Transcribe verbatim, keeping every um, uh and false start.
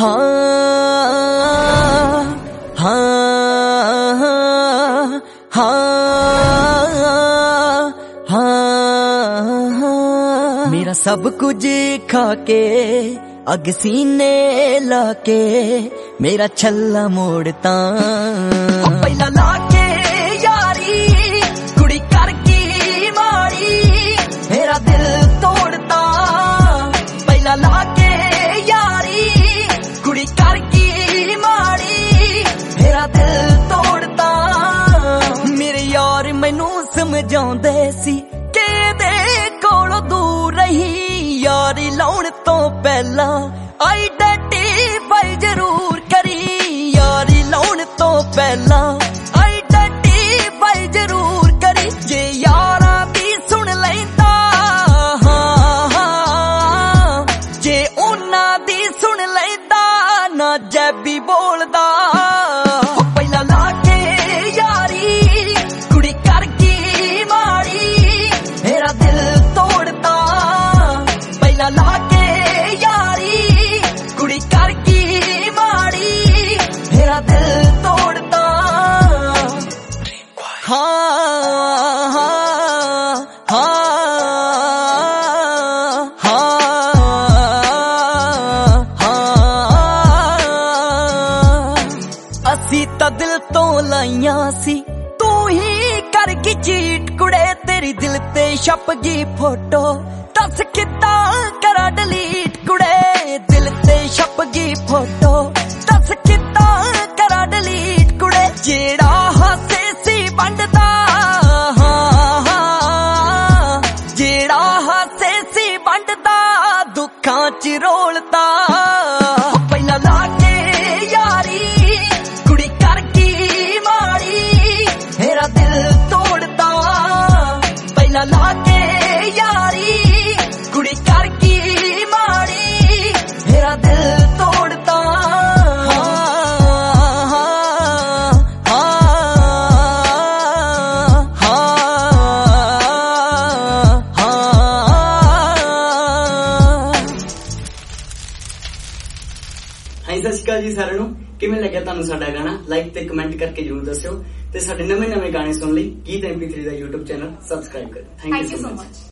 हाँ हाँ हाँ हाँ मेरा सब कुछ खा के अग सीने लाके मेरा छल्ला मोड़ता पहला लाके यारी कुड़ी करके मारी मेरा दिल तोड़ता पहला लाके यारी कुड़ी करके मारी मेरा दिल तोड़ता मेरे यार मैनू समझाउंदे सी कि दे कोलों दूर रही यारी लाउण तो पहला आइडेंटिफाई जरूर करी यारी लाउण तो पहला आइडेंटिफाई जरूर करी जे यारा दी सुन लैंदा जे उन्हां दी सुन लैंदा ना जैबी बोलदा पहला लाके यारी कुड़ी करके मारी मेरा दिल तोड़ता पहला लाके यारी कुड़ी करके मारी मेरा दिल तोड़ता हाँ हाँ असी ता दिल तो लाइया सी तू ही करके चीट कुड़े तेरी दिल ते छप गई फोटो दस किदा करा डिलीट कुड़े दिल ते छप गई फोटो दस किदा करा डिलीट कुड़े जेड़ा हासे सी बंडदा जेड़ा हासे सी बंडदा दुखां च रोलदा पहला लाके यारी कुड़ी करके मारी मेरा दिल तोड़ता पहला लाके यारी कुड़ी करके मारी मेरा दिल तोड़ता हाँ सत श्री अकाल जी सारिਆਂ ਨੂੰ ਕਿਵੇਂ ਲੱਗਿਆ ਤੁਹਾਨੂੰ ਸਾਡਾ ਗਾਣਾ ਲਾਈਕ ਤੇ ਕਮੈਂਟ ਕਰਕੇ ਜਰੂਰ ਦੱਸਿਓ ਤੇ ਸਾਡੇ ਨਵੇਂ ਨਵੇਂ ਗਾਣੇ ਸੁਣਨ ਲਈ ਗੀਤ ਐਮ ਪੀ ਥ੍ਰੀ ਦਾ YouTube ਚੈਨਲ ਸਬਸਕ੍ਰਾਈਬ ਕਰੋ ਥੈਂਕ ਯੂ ਸੋ ਮਚ।